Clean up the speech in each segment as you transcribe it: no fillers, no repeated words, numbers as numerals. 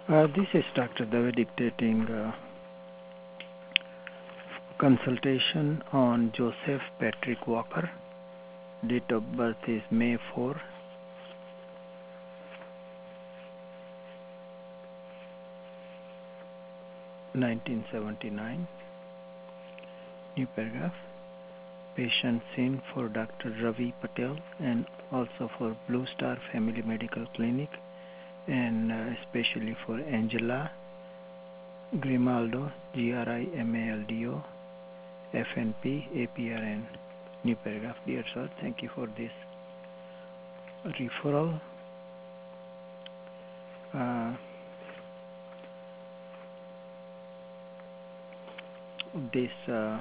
This is Dr. Dave dictating consultation on Joseph Patrick Walker. Date of birth is May 4, 1979. New paragraph. Patient seen for Dr. Ravi Patel and also for Blue Star Family Medical Clinic and especially for Angela Grimaldo, Grimaldo, FNP, APRN. New paragraph. Dear sir, thank you for this referral. This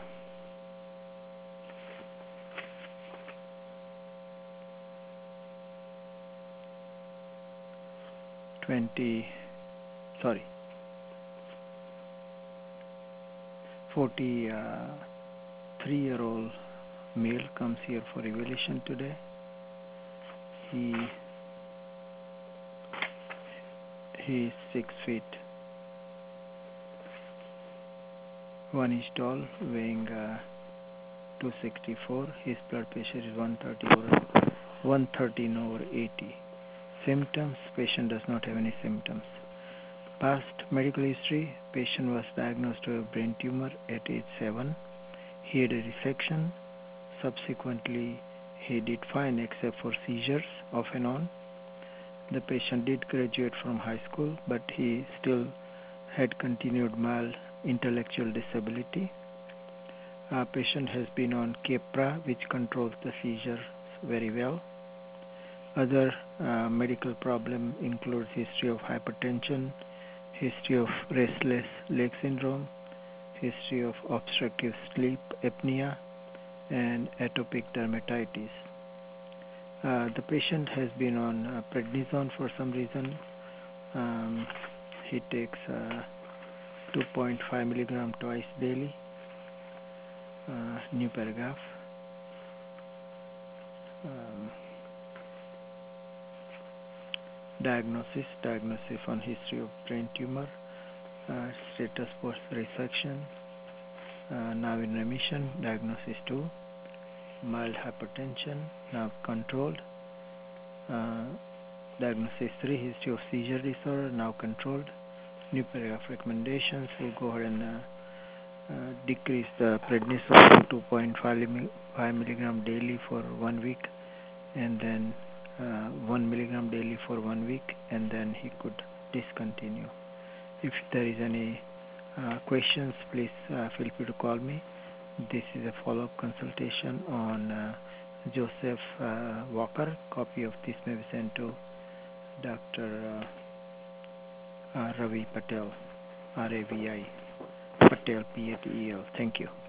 43-year-old male comes here for evaluation today. He is 6 feet 1 inch tall, weighing 264. His blood pressure is 113/80. Symptoms: patient does not have any symptoms. Past medical history: patient was diagnosed with a brain tumor at age 7. He had a resection. Subsequently, he did fine except for seizures off and on. The patient did graduate from high school, but he still had continued mild intellectual disability. Patient has been on Keppra, which controls the seizures very well. Other medical problem includes history of hypertension, history of restless leg syndrome, history of obstructive sleep apnea, and atopic dermatitis. The patient has been on prednisone for some reason. He takes 2.5 milligram twice daily. New paragraph. Diagnosis on history of brain tumor, status post resection, now in remission. Diagnosis 2, mild hypertension, now controlled. Diagnosis 3, history of seizure disorder, now controlled. New paragraph. Recommendations: we'll go ahead and decrease the prednisone to 2.5 milligram daily for 1 week, and then 1 milligram daily for 1 week, and then he could discontinue. If there is any questions, please feel free to call me. This is a follow-up consultation on Joseph Walker. Copy of this may be sent to Dr. Ravi Patel, RAVI, Patel, PATEL. Thank you.